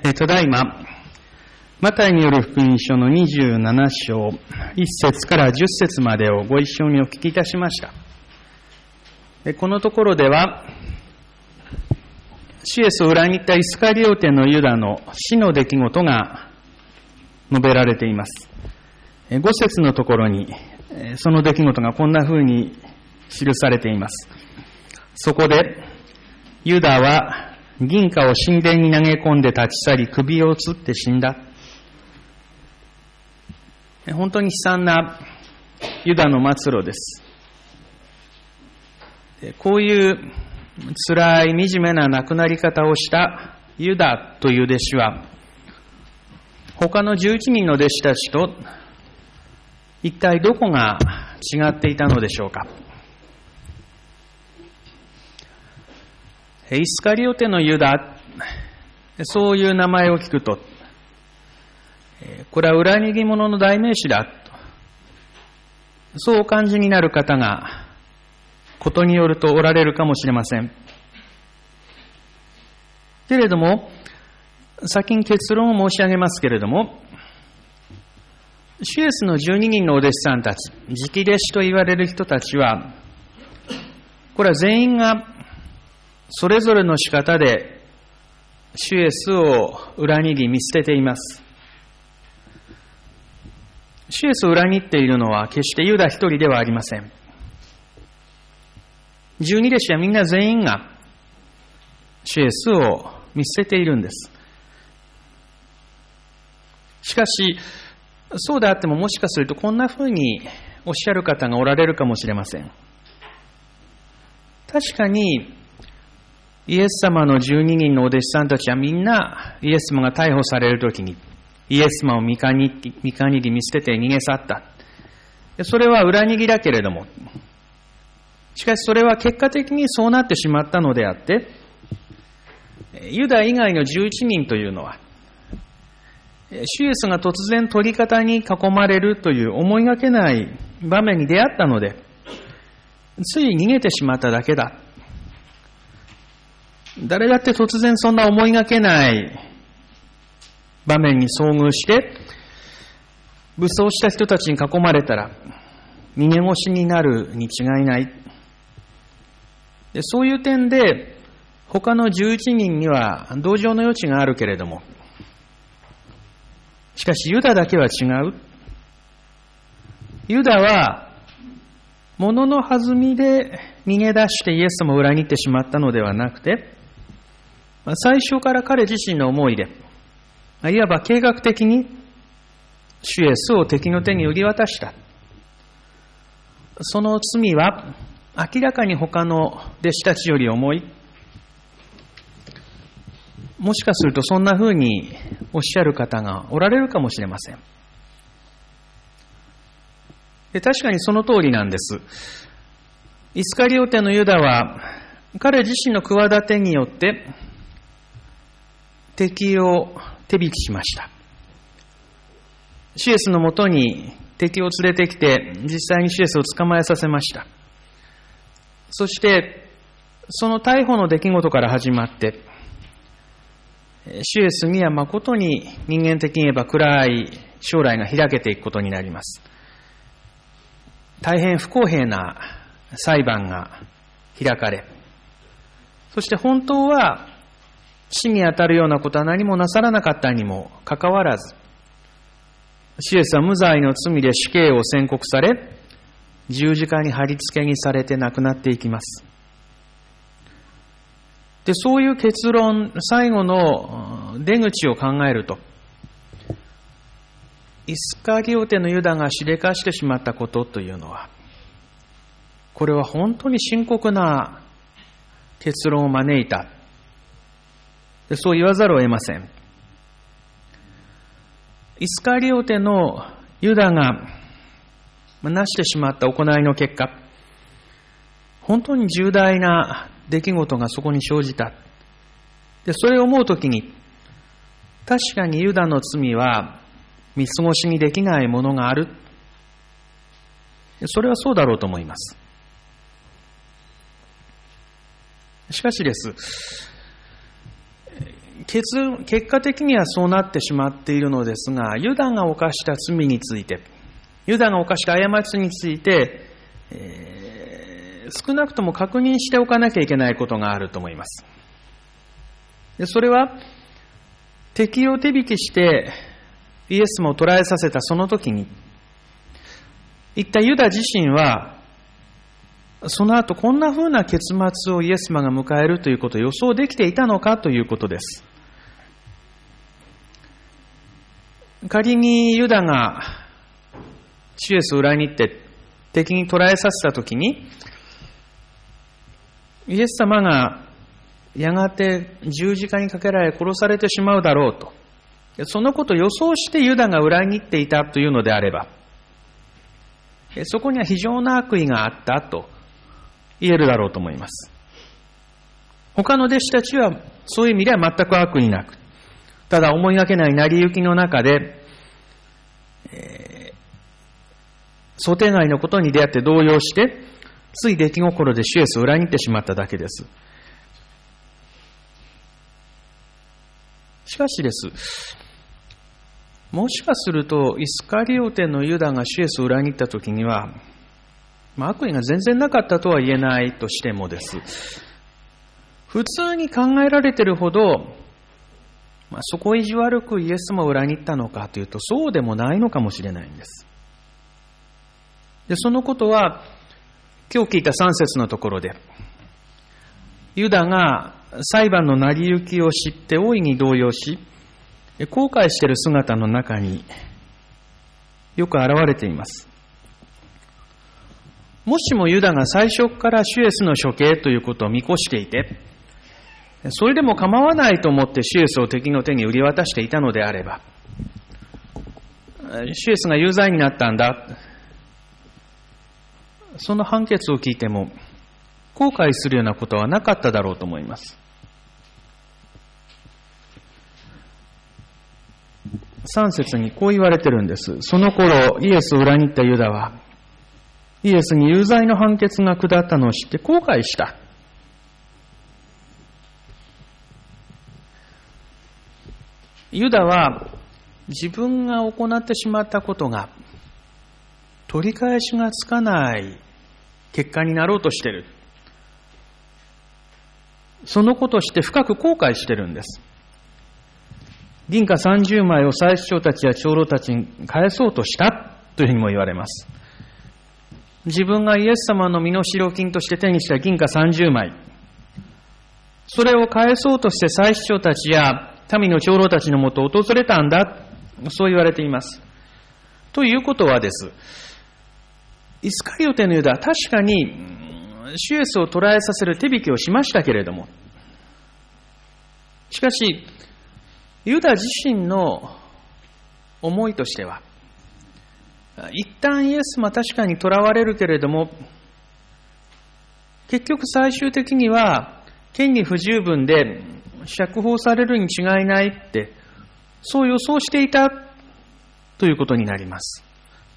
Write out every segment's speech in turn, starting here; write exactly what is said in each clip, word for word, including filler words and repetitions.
ただいま、マタイによる福音書のにじゅうなな章、いっ節からじゅっ節までをご一緒にお聞きいたしました。このところでは、主イエスを裏切ったイスカリオテのユダの死の出来事が述べられています。ご節のところに、その出来事がこんな風に記されています。そこで、ユダは銀貨を神殿に投げ込んで立ち去り、首を吊って死んだ。本当に悲惨なユダの末路です。こういう辛い惨めな亡くなり方をしたユダという弟子は、他のじゅういちにんの弟子たちと一体どこが違っていたのでしょうか。イスカリオテのユダ、そういう名前を聞くと、これは裏切り者の代名詞だと、そうお感じになる方がことによるとおられるかもしれません。けれども、先に結論を申し上げますけれども、主イエスのじゅうににんのお弟子さんたち、直弟子と言われる人たちは、これは全員がそれぞれの仕方で主イエスを裏切り見捨てています。主イエスを裏切っているのは決してユダ一人ではありません。十二弟子はみんな全員が主イエスを見捨てているんです。しかし、そうであってももしかするとこんなふうにおっしゃる方がおられるかもしれません。確かに、イエス様のじゅうににんのお弟子さんたちはみんなイエス様が逮捕されるときにイエス様を見限り、見限り見捨てて逃げ去った。それは裏切りだけれども、しかしそれは結果的にそうなってしまったのであって、ユダ以外のじゅういちにんというのは、主イエスが突然取り方に囲まれるという思いがけない場面に出会ったので、つい逃げてしまっただけだ。誰だって突然そんな思いがけない場面に遭遇して、武装した人たちに囲まれたら逃げ腰になるに違いない。で、そういう点で他のじゅういちにんには同情の余地があるけれども、しかしユダだけは違う。ユダは物の弾みで逃げ出してイエス様を裏切ってしまったのではなくて、最初から彼自身の思いで、いわば計画的に主イエスを敵の手に売り渡した。その罪は明らかに他の弟子たちより重い。もしかするとそんな風におっしゃる方がおられるかもしれません。で、確かにその通りなんです。イスカリオテのユダは彼自身の企てによって敵を手引きしました。主イエスのもとに敵を連れてきて実際に主イエスを捕まえさせました。そしてその逮捕の出来事から始まって主イエスには誠に人間的に言えば暗い将来が開けていくことになります。大変不公平な裁判が開かれ、そして本当は死に当たるようなことは何もなさらなかったにもかかわらず、主イエスは無罪の罪で死刑を宣告され、十字架に貼り付けにされて亡くなっていきます。で、そういう結論、最後の出口を考えると、イスカリオテのユダがしでかしてしまったことというのは、これは本当に深刻な結論を招いた。で、そう言わざるを得ません。イスカリオテのユダがなしてしまった行いの結果、本当に重大な出来事がそこに生じた。で、それを思うときに、確かにユダの罪は見過ごしにできないものがある。それはそうだろうと思います。しかしです、 結結果的にはそうなってしまっているのですが、ユダが犯した罪について、ユダが犯した過ちについて、えー、少なくとも確認しておかなきゃいけないことがあると思います。でそれは、敵を手引きしてイエス様を捕らえさせたその時に、一体ユダ自身は、その後こんな風な結末をイエス様が迎えるということを予想できていたのかということです。仮にユダが主イエスを裏に行って敵に捕らえさせたときに、イエス様がやがて十字架にかけられ殺されてしまうだろうと、そのことを予想してユダが裏に行っていたというのであれば、そこには非常な悪意があったと言えるだろうと思います。他の弟子たちはそういう意味では全く悪意なく、ただ思いがけない成り行きの中で、えー、想定外のことに出会って動揺して、つい出来心で主イエスを裏切ってしまっただけです。しかしです、もしかするとイスカリオテのユダが主イエスを裏切ったときには、まあ、悪意が全然なかったとは言えないとしてもです、普通に考えられているほど、まあ、そこ意地悪くイエス様を裏切ったのかというと、そうでもないのかもしれないんです。で、そのことは今日聞いたさん節のところで、ユダが裁判の成り行きを知って大いに動揺し、後悔している姿の中によく現れています。もしもユダが最初から主イエスの処刑ということを見越していて、それでも構わないと思って主イエスを敵の手に売り渡していたのであれば、主イエスが有罪になったんだ、その判決を聞いても後悔するようなことはなかっただろうと思います。さん節にこう言われてるんです。その頃イエスを裏切ったユダは、イエスに有罪の判決が下ったのを知って後悔した。ユダは自分が行ってしまったことが取り返しがつかない結果になろうとしている。そのことをして深く後悔しているんです。銀貨さんじゅうまいを祭司長たちや長老たちに返そうとしたというふうにも言われます。自分がイエス様の身代金として手にした銀貨さんじゅうまい、それを返そうとして祭司長たちや民の長老たちのもとを訪れたんだ、そう言われています。ということはです、イスカリオテのユダは確かに主イエスを捕らえさせる手引きをしましたけれども、しかしユダ自身の思いとしては、一旦イエスも確かに囚われるけれども、結局最終的には権利不十分で釈放されるに違いないって、そう予想していたということになります。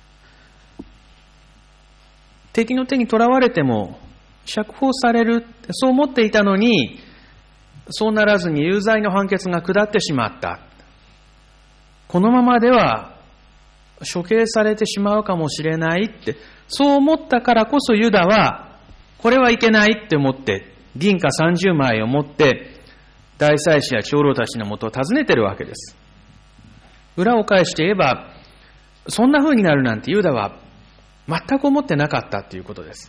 敵の手に囚われても釈放される、そう思っていたのに、そうならずに有罪の判決が下ってしまった。このままでは処刑されてしまうかもしれないって、そう思ったからこそユダは、これはいけないって思って、銀貨さんじゅうまいを持って、大祭司や長老たちのもとを訪ねているわけです。裏を返して言えば、そんな風になるなんてユダは全く思ってなかったということです。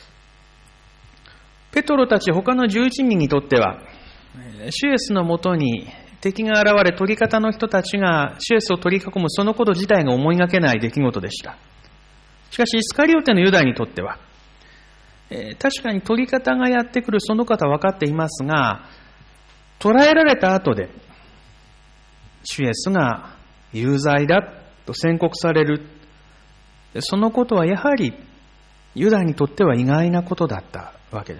ペトロたち他のじゅういちにんにとっては、主イエスのもとに敵が現れ、取り方の人たちが主イエスを取り囲むそのこと自体が思いがけない出来事でした。しかしイスカリオテのユダにとっては、えー、確かに取り方がやってくるその方は分かっていますが、捕らえられた後で主イエスが有罪だと宣告される、そのことはやはりユダにとっては意外なことだったわけです。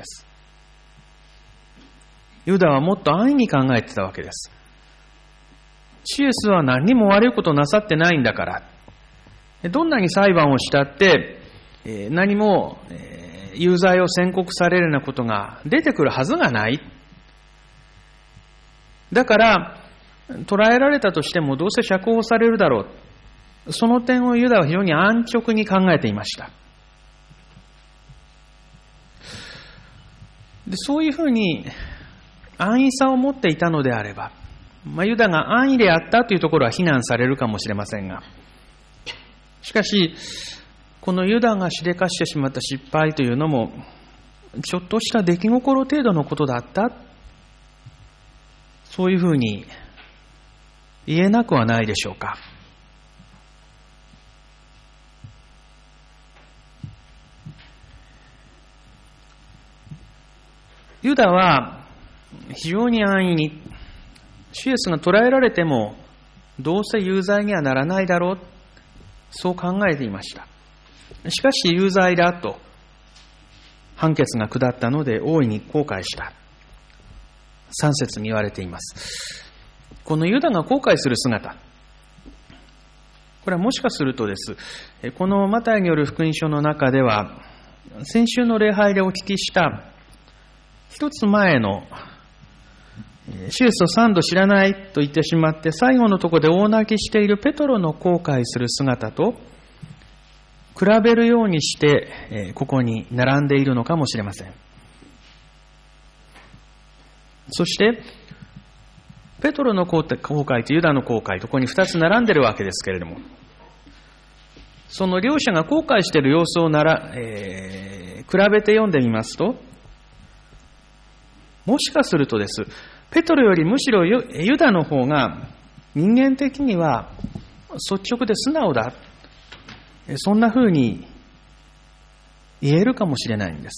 ユダはもっと安易に考えてたわけです。主イエスは何にも悪いことをなさってないんだから、どんなに裁判をしたって何も有罪を宣告されるようなことが出てくるはずがない。 だから捕らえられたとしてもどうせ釈放されるだろう。その点をユダは非常に安直に考えていました。で、そういうふうに安易さを持っていたのであれば、まあ、ユダが安易であったというところは非難されるかもしれませんが、しかしこのユダがしでかしてしまった失敗というのもちょっとした出来心程度のことだった、そういうふうに言えなくはないでしょうか。ユダは非常に安易に、主イエスが捕らえられてもどうせ有罪にはならないだろう、そう考えていました。しかし有罪だと判決が下ったので大いに後悔した。さん節に言われています。このユダが後悔する姿、これはもしかするとです、このマタイによる福音書の中では先週の礼拝でお聞きした一つ前の主イエスを三度知らないと言ってしまって最後のところで大泣きしているペトロの後悔する姿と比べるようにしてここに並んでいるのかもしれません。そしてペトロの後悔とユダの後悔とここに二つ並んでいるわけですけれども、その両者が後悔している様子をなら、えー、比べて読んでみますと、もしかするとです、ペトロよりむしろユダの方が人間的には率直で素直だ、そんな風に言えるかもしれないんです。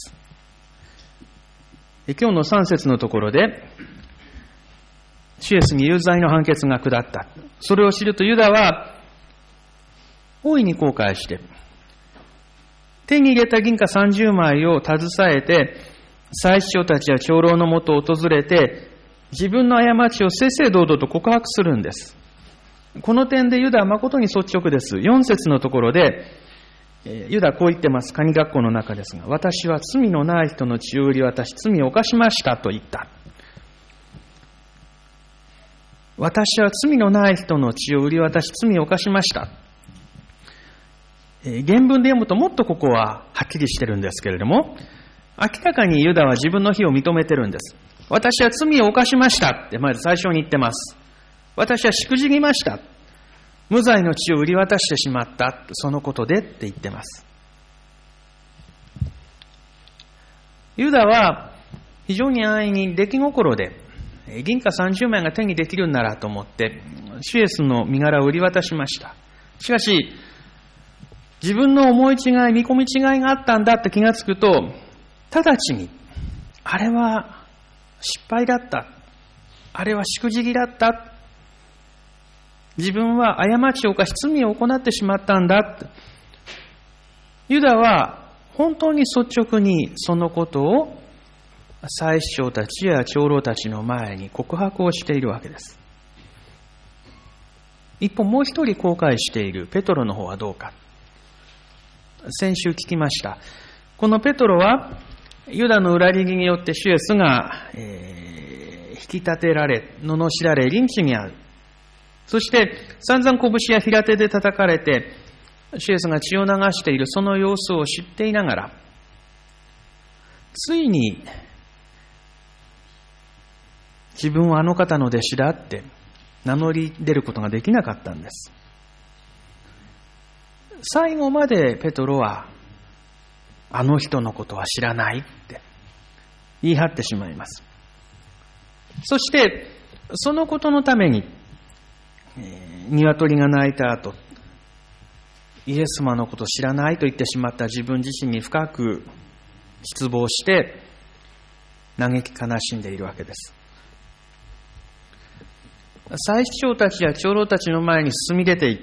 今日のさん節のところで主イエスに有罪の判決が下った。それを知るとユダは大いに後悔して手に入れた銀貨さんじゅうまいを携えて祭司長たちや長老のもとを訪れて自分の過ちを正々堂々と告白するんです。この点でユダは誠に率直です。よん節のところでユダはこう言ってます。神学校の中ですが、私は罪のない人の血を売り渡し罪を犯しましたと言った。私は罪のない人の血を売り渡し罪を犯しました。原文で読むともっとここははっきりしてるんですけれども、明らかにユダは自分の非を認めてるんです。私は罪を犯しましたってまず最初に言ってます。私はしくじりました。無罪の血を売り渡してしまった。そのことでって言ってます。ユダは非常に安易に出来心で銀貨さんじゅうまいが手にできるならと思って主イエスの身柄を売り渡しました。しかし自分の思い違い、見込み違いがあったんだって気がつくと、直ちにあれは失敗だった、あれはしくじりだった、自分は過ちを犯し罪を行ってしまったんだって、ユダは本当に率直にそのことを祭司長たちや長老たちの前に告白をしているわけです。一方もう一人後悔しているペトロの方はどうか。先週聞きました。このペトロはユダの裏切りによって主イエスが、えー、引き立てられ、罵られ、リンチに遭う。そして散々拳や平手で叩かれて主イエスが血を流しているその様子を知っていながら、ついに自分はあの方の弟子だって名乗り出ることができなかったんです。最後までペトロはあの人のことは知らないって言い張ってしまいます。そしてそのことのために、えー、鶏が鳴いた後、イエス様のことを知らないと言ってしまった自分自身に深く失望して嘆き悲しんでいるわけです。祭司長たちや長老たちの前に進み出て行って、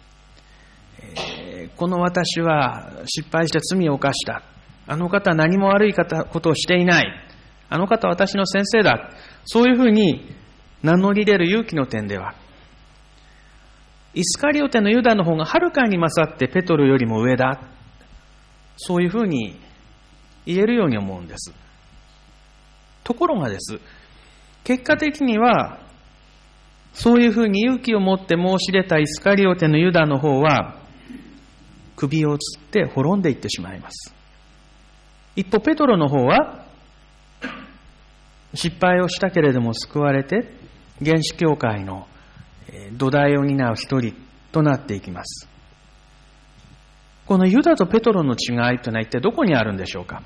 えー、この私は失敗して罪を犯した。あの方は何も悪いことをしていない。あの方は私の先生だ。そういうふうに名乗り出る勇気の点では、イスカリオテのユダの方がはるかに勝ってペトロよりも上だ。そういうふうに言えるように思うんです。ところがです、 結果的には、そういうふうに勇気を持って申し出たイスカリオテのユダの方は、首をつって滅んでいってしまいます。一方、ペトロの方は、失敗をしたけれども救われて、原始教会の土台を担う一人となっていきます。このユダとペトロの違いというのは一体どこにあるんでしょうか。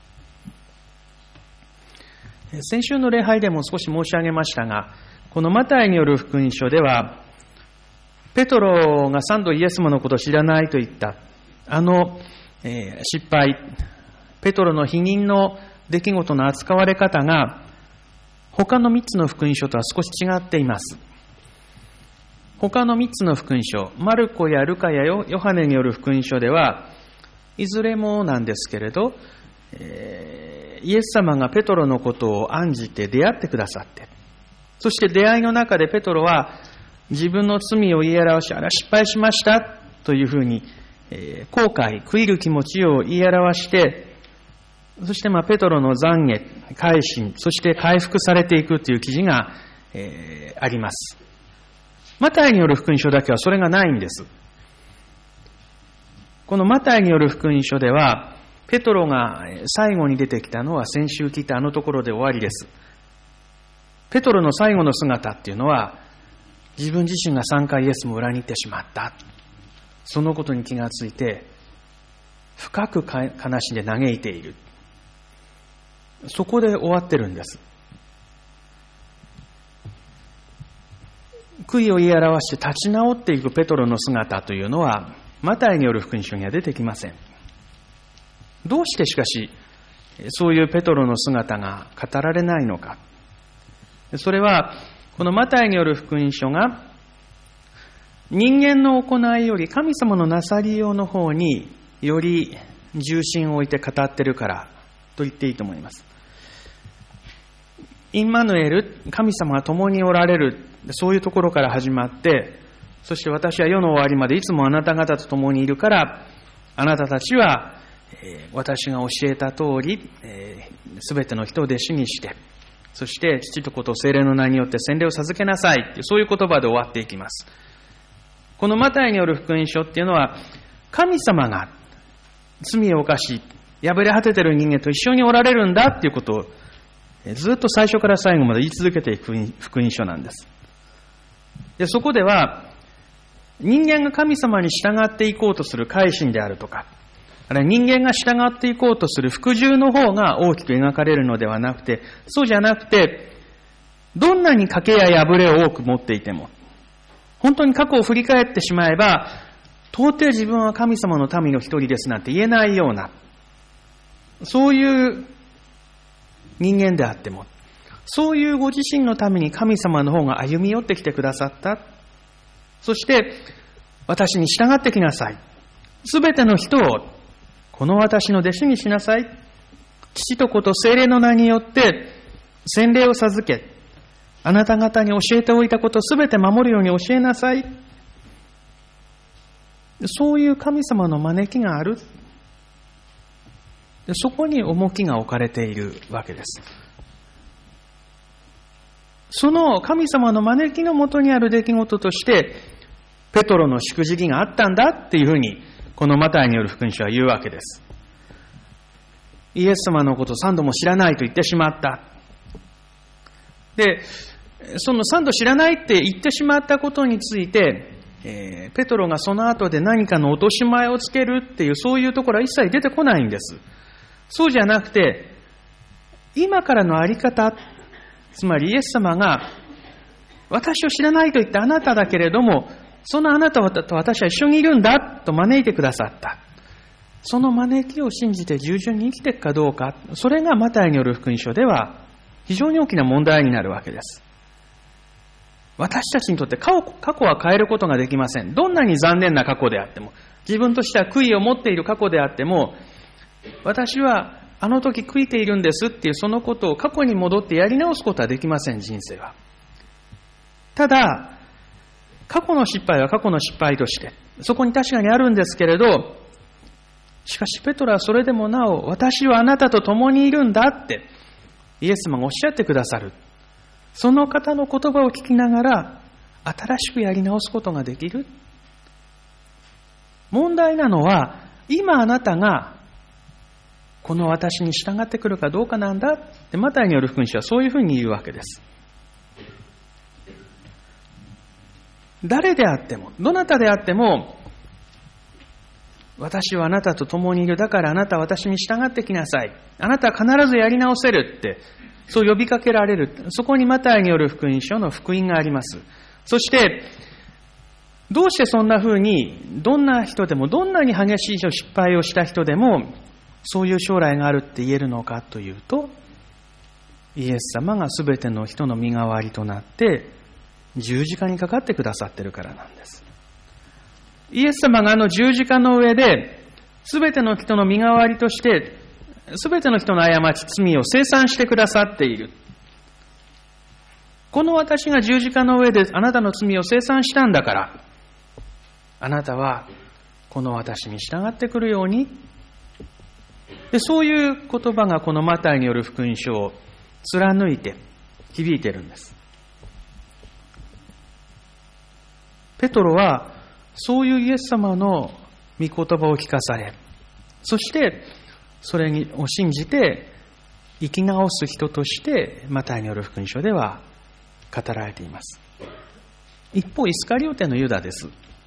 先週の礼拝でも少し申し上げましたが、このマタイによる福音書では、ペトロが三度イエス様のことを知らないと言った、あの、えー、失敗、ペトロの否認の出来事の扱われ方が、他の三つの福音書とは少し違っています。他の三つの福音書、マルコやルカやヨハネによる福音書では、いずれもなんですけれど、えー、イエス様がペトロのことを案じて出会ってくださって、そして出会いの中でペトロは自分の罪を言い表し、あら失敗しましたというふうに、えー、後悔、悔いる気持ちを言い表して、そしてまあペトロの懺悔、改心、そして回復されていくという記事が、えー、あります。マタイによる福音書だけはそれがないんです。このマタイによる福音書では、ペトロが最後に出てきたのは先週聞いたあのところで終わりです。ペトロの最後の姿っていうのは、自分自身がさんかいイエスも裏切ってしまった。そのことに気がついて、深く悲しんで嘆いている。そこで終わってるんです。悔いを言い表して立ち直っていくペトロの姿というのは、マタイによる福音書には出てきません。どうしてしかし、そういうペトロの姿が語られないのか。それは、このマタイによる福音書が、人間の行いより神様のなさりようの方により重心を置いて語っているからと言っていいと思います。インマヌエル、神様が共におられる、そういうところから始まって、そして私は世の終わりまでいつもあなた方と共にいるから、あなたたちは、えー、私が教えた通り、すべての人を弟子にして、そして父と子と聖霊の名によって洗礼を授けなさいって、そういう言葉で終わっていきます。このマタイによる福音書っていうのは、神様が罪を犯し、破れ果てている人間と一緒におられるんだっていうことを、ずっと最初から最後まで言い続けていく福音書なんです。で、そこでは、人間が神様に従っていこうとする改心であるとか、あるいは人間が従っていこうとする服従の方が大きく描かれるのではなくて、そうじゃなくて、どんなに賭けや破れを多く持っていても、本当に過去を振り返ってしまえば、到底自分は神様の民の一人ですなんて言えないような、そういう人間であっても、そういうご自身のために神様の方が歩み寄ってきてくださった。そして、私に従ってきなさい。すべての人を、この私の弟子にしなさい。父と子と聖霊の名によって、洗礼を授け、あなた方に教えておいたことすべて守るように教えなさい。そういう神様の招きがある。そこに重きが置かれているわけです。その神様の招きのもとにある出来事として、ペトロのしくじりがあったんだっていうふうに、このマタイによる福音書は言うわけです。イエス様のことを三度も知らないと言ってしまった。で、その三度知らないって言ってしまったことについて、えー、ペトロがその後で何かの落とし前をつけるっていう、そういうところは一切出てこないんです。そうじゃなくて、今からのあり方、つまりイエス様が、私を知らないと言ったあなただけれども、そのあなたと私は一緒にいるんだと招いてくださった。その招きを信じて従順に生きていくかどうか、それがマタイによる福音書では非常に大きな問題になるわけです。私たちにとって過去は変えることができません。どんなに残念な過去であっても、自分としては悔いを持っている過去であっても、私はあの時悔いているんですっていうそのことを過去に戻ってやり直すことはできません、人生は。ただ、過去の失敗は過去の失敗として、そこに確かにあるんですけれど、しかしペトロはそれでもなお、私はあなたと共にいるんだって、イエス様がおっしゃってくださる。 その方の言葉を聞きながら新しくやり直すことができる。問題なのは、今あなたがこの私に従ってくるかどうかなんだってマタイによる福音書はそういうふうに言うわけです。誰であっても、どなたであっても、私はあなたと共にいる。だからあなたは私に従ってきなさい。あなたは必ずやり直せるって、そう呼びかけられる。そこにマタイによる福音書の福音があります。そして、どうしてそんな風に、どんな人でも、どんなに激しい失敗をした人でも、そういう将来があるって言えるのかというと、イエス様がすべての人の身代わりとなって、十字架にかかってくださってるからなんです。イエス様があの十字架の上で、すべての人の身代わりとして、すべての人の過ち、罪を清算してくださっている。この私が十字架の上であなたの罪を清算したんだから、あなたはこの私に従ってくるように。で、そういう言葉がこのマタイによる福音書を貫いて響いているんです。ペトロはそういうイエス様の御言葉を聞かされ、そしてそれを信じて生き直す人としてマタイによる福音書では語られています。一方、イスカリオテのユダです。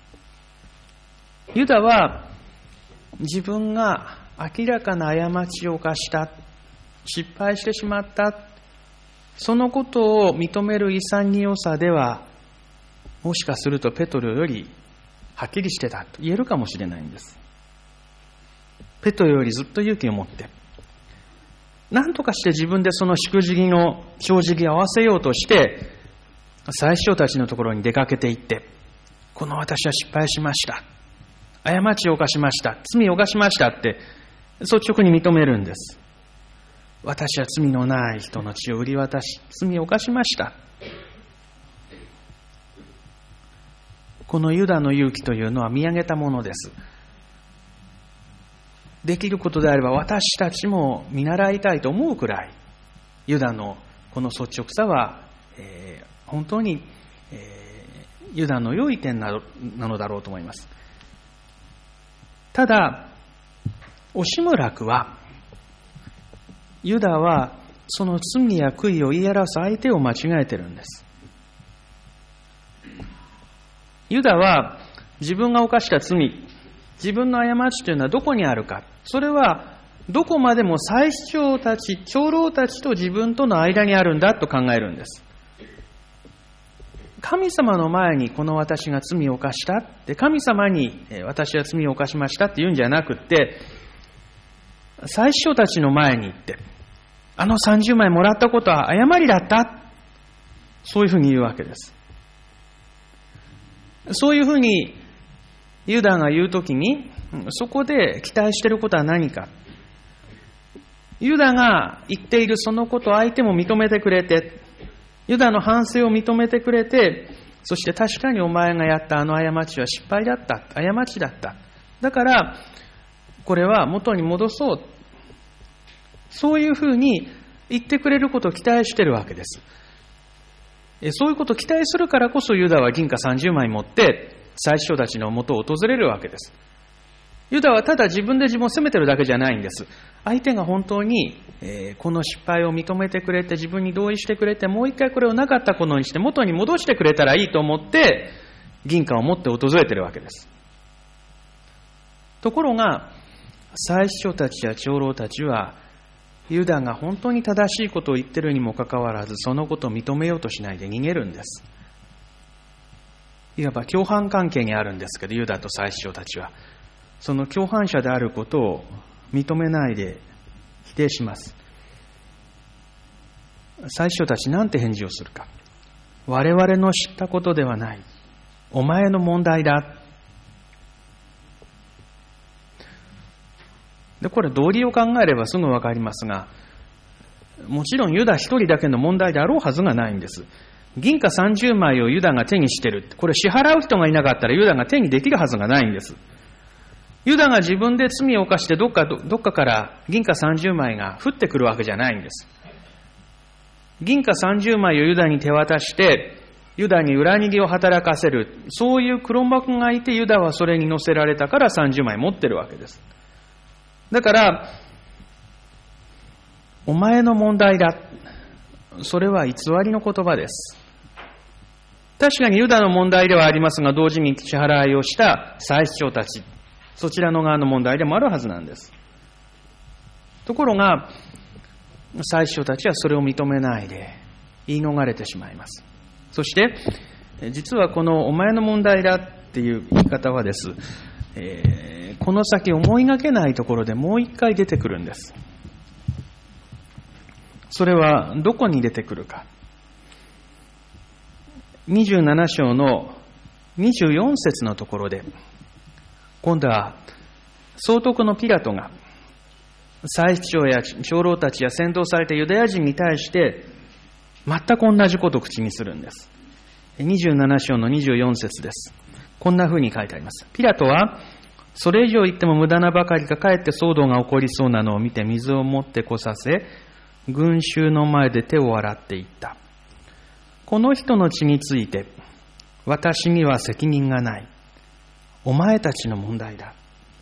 ユダは自分が明らかな過ちを犯した、失敗してしまった、そのことを認める潔さでは、もしかするとペトロよりはっきりしてたと言えるかもしれないんです。ペトロよりずっと勇気を持って、何とかして自分でそのしくじりの正直を合わせようとして、祭司長たちのところに出かけていって、この私は失敗しました。過ちを犯しました。罪を犯しましたって率直に認めるんです。私は罪のない人の血を売り渡し、罪を犯しました。このユダの勇気というのは見上げたものです。できることであれば私たちも見習いたいと思うくらい、ユダのこの率直さは、えー、本当に、えー、ユダの良い点なのだろうと思います。ただ、惜しむらくは、ユダはその罪や悔いを言い表す相手を間違えてるんです。ユダは自分が犯した罪、自分の過ちというのはどこにあるか。それはどこまでも祭司長たち、長老たちと自分との間にあるんだと考えるんです。神様の前にこの私が罪を犯したって、神様に私は罪を犯しましたって言うんじゃなくって、祭司長たちの前に行って、あのさんじゅうまいもらったことは誤りだった。そういうふうに言うわけです。そういうふうにユダが言うときに、そこで期待していることは何か。ユダが言っているそのことを相手も認めてくれて、ユダの反省を認めてくれて、そして確かにお前がやったあの過ちは失敗だった。過ちだった。だから、これは元に戻そう。そういうふうに言ってくれることを期待しているわけです。そういうことを期待するからこそユダは銀貨さんじゅうまい持って祭司長たちの元を訪れるわけです。ユダはただ自分で自分を責めてるだけじゃないんです。相手が本当に、えー、この失敗を認めてくれて自分に同意してくれて、もう一回これをなかったことにして元に戻してくれたらいいと思って銀貨を持って訪れてるわけです。ところが祭司長たちや長老たちはユダが本当に正しいことを言ってるにもかかわらず、そのことを認めようとしないで逃げるんです。いわば共犯関係にあるんですけど、ユダと祭司長たちはその共犯者であることを認めないで否定します。祭司長たちなんて返事をするか。我々の知ったことではない。お前の問題だ。で、これ道理を考えればすぐわかりますが、もちろんユダ一人だけの問題であろうはずがないんです。銀貨さんじゅうまいをユダが手にしてる。これ支払う人がいなかったらユダが手にできるはずがないんです。ユダが自分で罪を犯してどっか、どっかから銀貨さんじゅうまいが降ってくるわけじゃないんです。 銀貨さんじゅうまいをユダに手渡して、ユダに裏逃げを働かせる、そういう黒幕がいて、ユダはそれに乗せられたからさんじゅうまい持ってるわけです。だから、お前の問題だ。それは偽りの言葉です。確かにユダの問題ではありますが、同時に支払いをした祭司長たち、そちらの側の問題でもあるはずなんです。ところが、祭司長たちはそれを認めないで言い逃れてしまいます。そして、実はこのお前の問題だっていう言い方はです、えー、この先思いがけないところでもう一回出てくるんです。それはどこに出てくるか。にじゅうなな章のにじゅうよん節のところで、今度は総督のピラトが祭司長や長老たちや先導されたユダヤ人に対して全く同じことを口にするんです。にじゅうなな章のにじゅうよん節です。こんな風に書いてあります。ピラトは、それ以上言っても無駄なばかりか、かえって騒動が起こりそうなのを見て水を持ってこさせ、群衆の前で手を洗っていった。この人の血について、私には責任がない。お前たちの問題だ。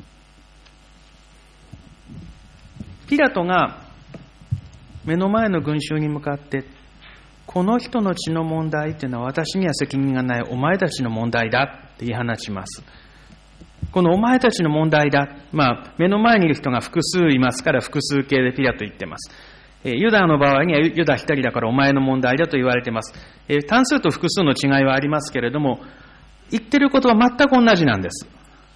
ピラトが目の前の群衆に向かって、この人の血の問題っていうのは私には責任がない、お前たちの問題だって言い放ちます。このお前たちの問題だ。まあ、目の前にいる人が複数いますから複数形でピラト言ってます。ユダの場合にはユダ一人だからお前の問題だと言われています。単数と複数の違いはありますけれども、言ってることは全く同じなんです。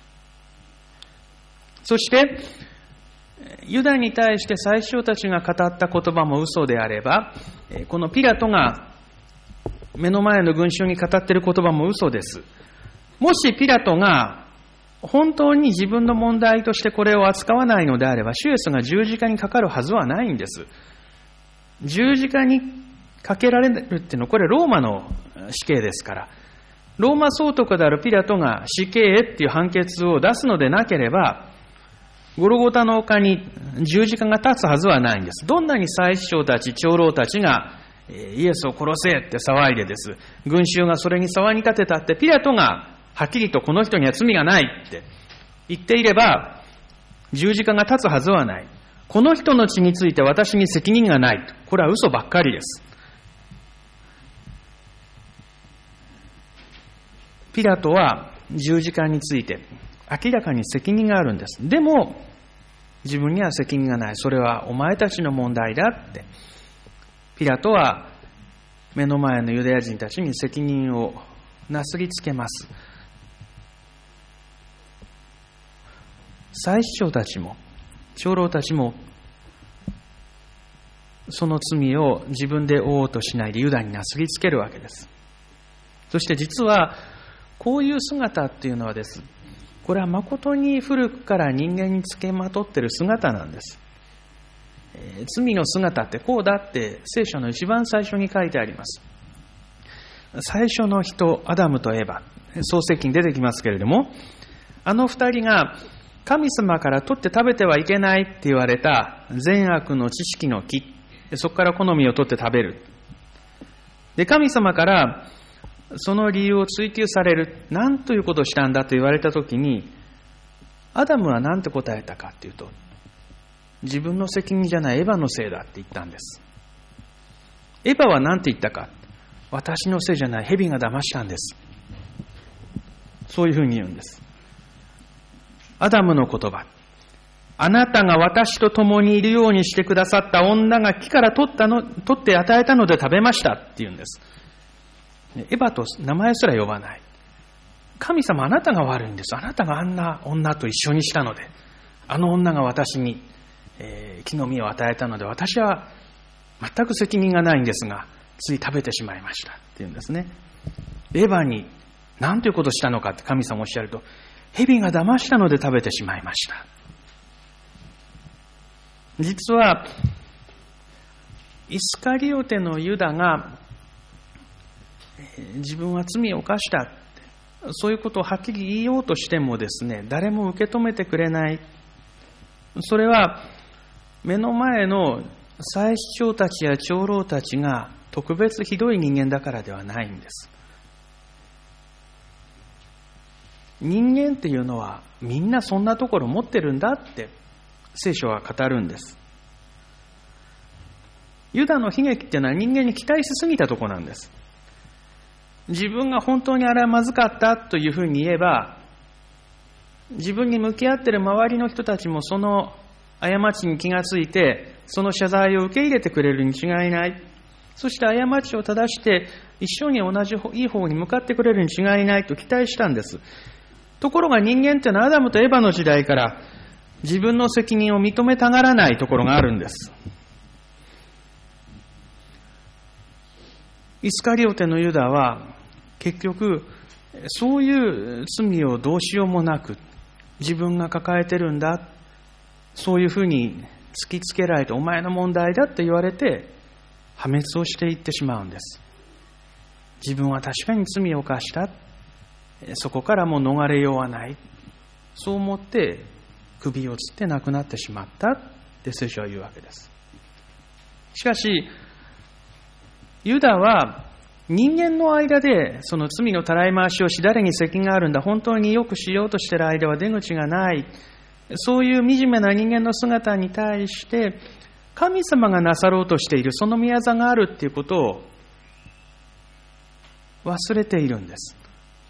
そして、ユダに対して祭司長たちが語った言葉も嘘であれば、このピラトが目の前の群衆に語っている言葉も嘘です。もしピラトが本当に自分の問題としてこれを扱わないのであれば、主イエスが十字架にかかるはずはないんです。十字架にかけられるっていうのは、これローマの死刑ですから、ローマ総督であるピラトが死刑へっていう判決を出すのでなければ、ゴルゴタの丘に十字架が立つはずはないんです。どんなに祭司長たち、長老たちがイエスを殺せって騒いでです。群衆がそれに騒ぎ立てたって、ピラトがはっきりとこの人には罪がないって言っていれば、十字架が立つはずはない。この人の血について私に責任がない。これは嘘ばっかりです。ピラトは十字架について明らかに責任があるんです。でも、自分には責任がない。それはお前たちの問題だって。ピラトは目の前のユダヤ人たちに責任をなすりつけます。祭司長たちも、長老たちも、その罪を自分で負おうとしないでユダになすりつけるわけです。そして実は、こういう姿っていうのはです、これは誠に古くから人間につけまとっている姿なんです。えー、罪の姿ってこうだって聖書の一番最初に書いてあります。最初の人、アダムとエバ、創世記に出てきますけれども、あの二人が神様から取って食べてはいけないって言われた善悪の知識の木、そこから好みを取って食べる。で、神様からその理由を追求される。何ということをしたんだと言われたときに、アダムは何て答えたかっていうと、自分の責任じゃない、エヴァのせいだって言ったんです。エヴァは何て言ったか、私のせいじゃない、蛇が騙したんです。そういうふうに言うんです。アダムの言葉、あなたが私と共にいるようにしてくださった女が木から取ったの、取って与えたので食べましたって言うんです。エヴァと名前すら呼ばない。神様、あなたが悪いんです。あなたがあんな女と一緒にしたので、あの女が私に、えー、木の実を与えたので、私は全く責任がないんですが、つい食べてしまいましたって言うんですね。エヴァに何ということをしたのかって神様おっしゃると、蛇が騙したので食べてしまいました。実はイスカリオテのユダが自分は罪を犯したって、そういうことをはっきり言いようとしてもですね、誰も受け止めてくれない。それは目の前の祭司長たちや長老たちが特別ひどい人間だからではないんです。人間っていうのはみんなそんなところ持ってるんだって聖書は語るんです。ユダの悲劇っていうのは人間に期待しすぎたところなんです。自分が本当にあれはまずかったというふうに言えば、自分に向き合っている周りの人たちもその過ちに気がついて、その謝罪を受け入れてくれるに違いない。そして過ちを正して一緒に同じいい方に向かってくれるに違いないと期待したんです。ところが人間ってのはアダムとエバの時代から自分の責任を認めたがらないところがあるんです。イスカリオテのユダは結局そういう罪をどうしようもなく自分が抱えてるんだ、そういうふうに突きつけられてお前の問題だって言われて破滅をしていってしまうんです。自分は確かに罪を犯した、そこからもう逃れようはない、そう思って首をつって亡くなってしまったって聖書は言うわけです。しかしユダは人間の間でその罪のたらい回しをし、誰に責任があるんだ、本当によくしようとしている間は出口がない、そういう惨めな人間の姿に対して神様がなさろうとしているその宮座があるっていうことを忘れているんです。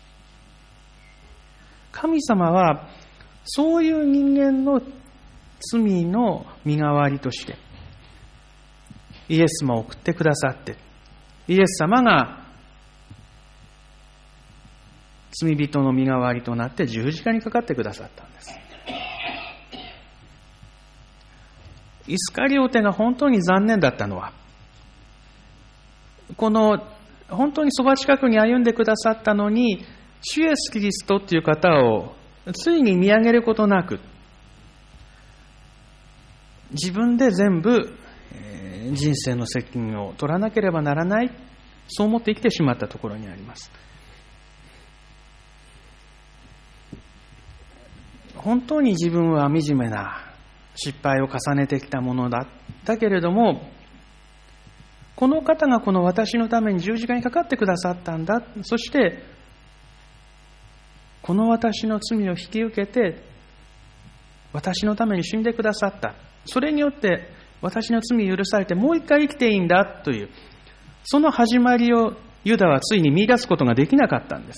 神様はそういう人間の罪の身代わりとしてイエス様を送ってくださって、イエス様が罪人の身代わりとなって十字架にかかってくださったんです。イスカリオテが本当に残念だったのは、この本当にそば近くに歩んでくださったのに、主イエスキリストという方をついに見上げることなく、自分で全部人生の責任を取らなければならない、そう思って生きてしまったところにあります。本当に自分は惨めな失敗を重ねてきたものだ。だけれども、この方がこの私のために十字架にかかってくださったんだ。そしてこの私の罪を引き受けて私のために死んでくださった。それによって私の罪許されてもう一回生きていいんだという、その始まりをユダはついに見出すことができなかったんです。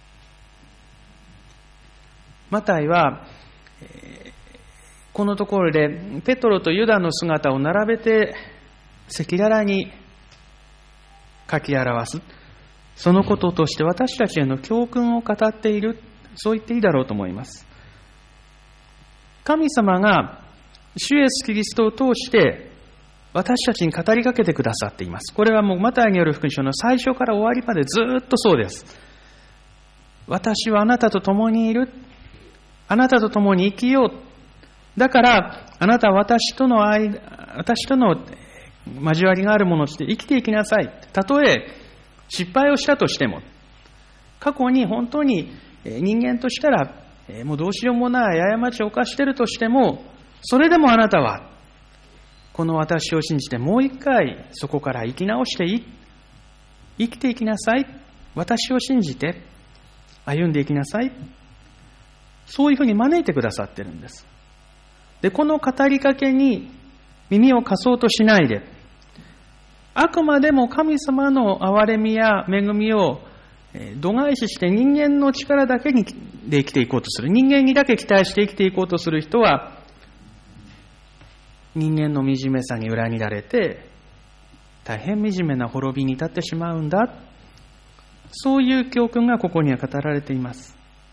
マタイはこのところでペトロとユダの姿を並べて赤裸々に書き表す、そのこととして私たちへの教訓を語っている、そう言っていいだろうと思います。神様が主イエスキリストを通して私たちに語りかけてくださっています。これはもうマタイによる福音書の最初から終わりまでずっとそうです。私はあなたと共にいる、あなたと共に生きよう、だからあなたは私との間、私との交わりがあるものとして生きていきなさい。たとえ失敗をしたとしても、過去に本当に人間としたらもうどうしようもない過ちを犯しているとしても、それでもあなたはこの私を信じてもう一回そこから生き直していい、生きていきなさい、私を信じて歩んでいきなさい、そういうふうに招いてくださっているんです。で、この語りかけに耳を貸そうとしないで、あくまでも神様の憐れみや恵みを度外視して人間の力だけにで生きていこうとする、人間にだけ期待して生きていこうとする人は、人間の惨めさに裏切られて大変惨めな滅びに至ってしまうんだ、そういう教訓がここには語られています。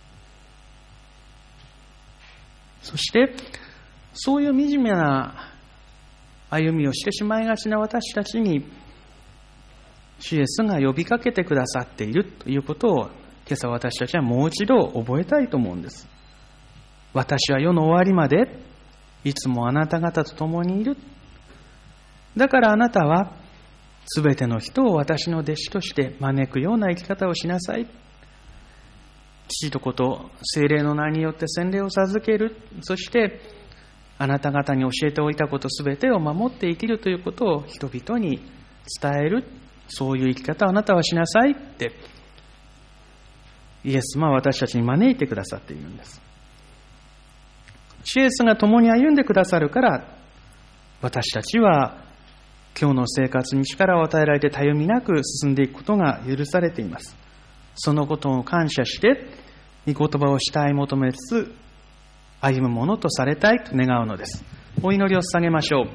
そしてそういう惨めな歩みをしてしまいがちな私たちに、主イエスが呼びかけてくださっているということを今朝私たちはもう一度覚えたいと思うんです。私は世の終わりまでいつもあなた方と共にいる。だからあなたはすべての人を私の弟子として招くような生き方をしなさい。父と子と聖霊の名によって洗礼を授ける。そしてあなた方に教えておいたことすべてを守って生きるということを人々に伝える、そういう生き方をあなたはしなさいってイエス様は私たちに招いてくださっているんです。主イエスが共に歩んでくださるから、私たちは今日の生活に力を与えられてたゆみなく進んでいくことが許されています。そのことを感謝して、御言葉を慕い求めつつ歩むものとされたいと願うのです。お祈りを捧げましょう。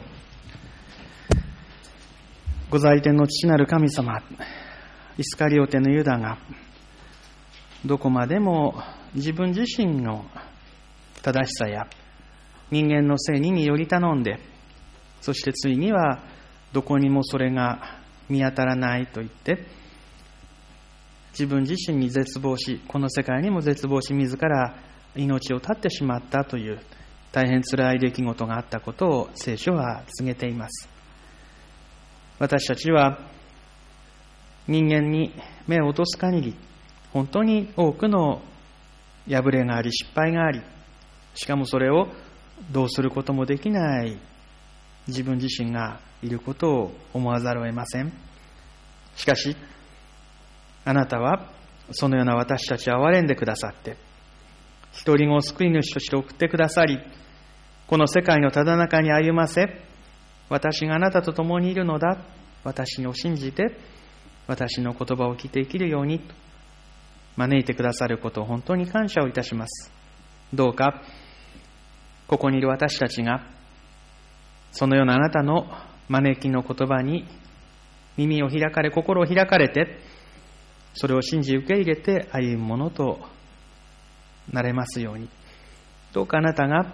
ご在天の父なる神様、イスカリオテのユダがどこまでも自分自身の正しさや人間のせいにより頼んで、そしてついにはどこにもそれが見当たらないと言って自分自身に絶望し、この世界にも絶望し、自ら命を絶ってしまったという大変辛い出来事があったことを聖書は告げています。私たちは人間に目を落とす限り本当に多くの破れがあり失敗があり、しかもそれをどうすることもできない自分自身がいることを思わざるを得ません。しかしあなたはそのような私たちを憐れんでくださって、一人子を救い主として送ってくださり、この世界のただ中に歩ませ、私があなたと共にいるのだ、私を信じて私の言葉を聞いて生きるようにと招いてくださることを本当に感謝をいたします。どうかここにいる私たちがそのようなあなたの招きの言葉に耳を開かれ、心を開かれて、それを信じ受け入れて歩むものとなれますように、どうかあなたが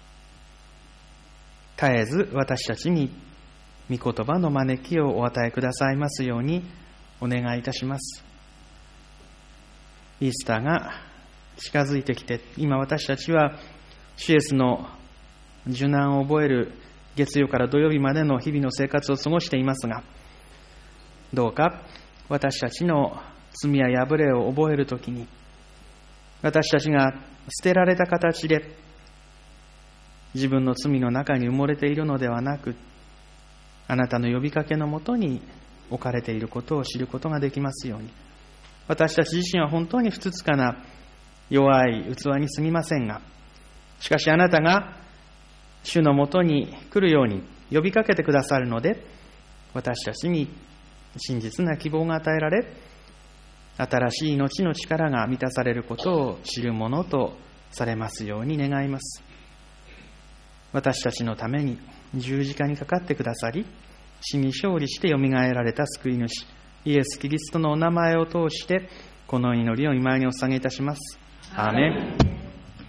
絶えず私たちに御言葉の招きをお与えくださいますようにお願いいたします。イースターが近づいてきて、今私たちは主イエスの受難を覚える月曜から土曜日までの日々の生活を過ごしていますが、どうか私たちの罪や破れを覚えるときに、私たちが捨てられた形で自分の罪の中に埋もれているのではなく、あなたの呼びかけのもとに置かれていることを知ることができますように。私たち自身は本当に不つかな弱い器に過ぎませんが、しかしあなたが主のもとに来るように呼びかけてくださるので、私たちに真実な希望が与えられ、新しい命の力が満たされることを知るものとされますように願います。私たちのために十字架にかかってくださり、死に勝利してよみがえられた救い主イエス・キリストのお名前を通してこの祈りを御前にお捧げいたします。アーメン。